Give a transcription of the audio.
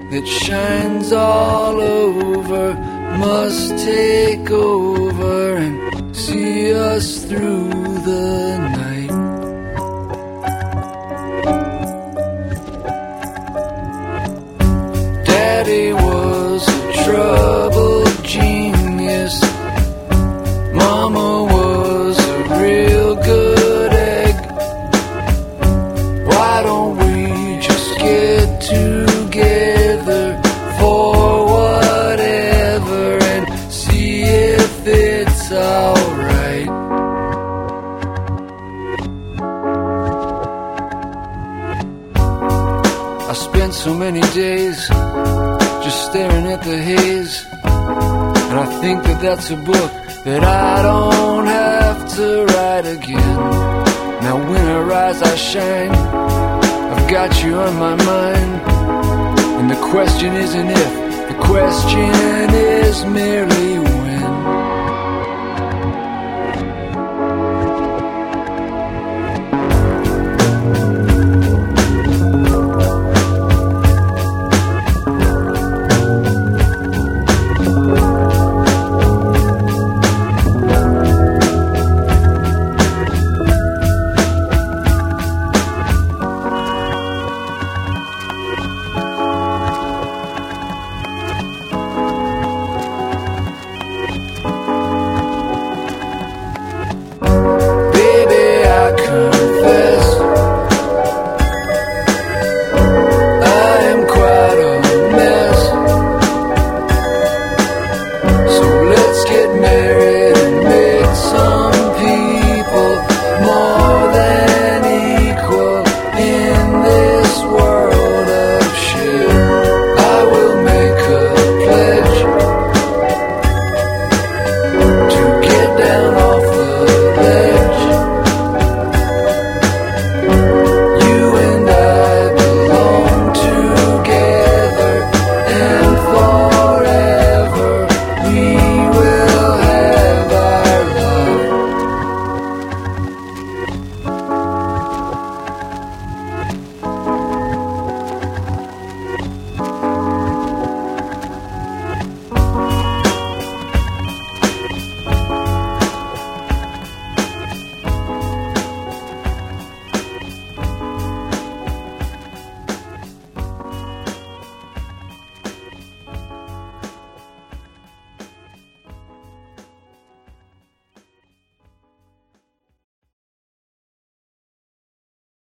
that shines all over must take over and see us through the night. Daddy was a troubled genius. Mama was a real good egg. Why don't we just get together for whatever and see if it's alright? I spent so many days just staring at the haze, and I think that that's a book that I don't have to write again. Now when I rise I shine, I've got you on my mind. And the question isn't if, the question is merely